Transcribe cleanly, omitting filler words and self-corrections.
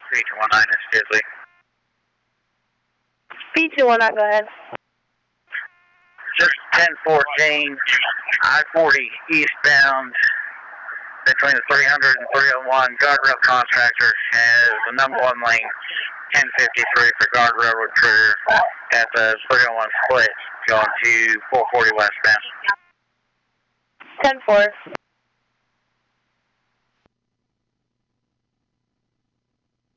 B219 is Disley. B219, go ahead. Just 1014, I-40 eastbound between the 300 and 301. Guardrail contractor has the number 1 lane, 1053 for guardrail recruiter at the 301 split going to 440 westbound. 10-4.